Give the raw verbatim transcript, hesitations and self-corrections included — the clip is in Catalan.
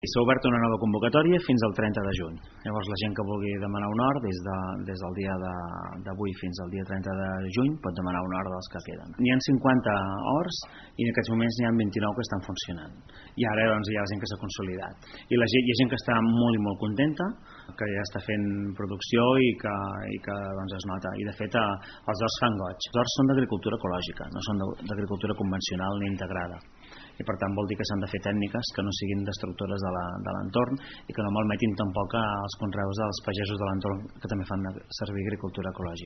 S'ha obert una nova convocatòria fins al trenta de juny. Llavors la gent que vulgui demanar un hort des, de, des del dia d'avui fins al dia trenta de juny pot demanar un hort dels que queden. N'hi ha cinquanta horts i en aquests moments n'hi ha vint-i-nou que estan funcionant. I ara doncs, hi ha gent que s'ha consolidat. I la gent, hi ha gent que està molt i molt contenta, que ja està fent producció i que, i que doncs, es nota. I de fet els horts fan goig. Els horts són d'agricultura ecològica, no són d'agricultura convencional ni integrada. I per tant vol dir que s'han de fer tècniques que no siguin destructores de l'entorn i que no malmetin tampoc els conreus dels pagesos de l'entorn que també fan servir agricultura ecològica.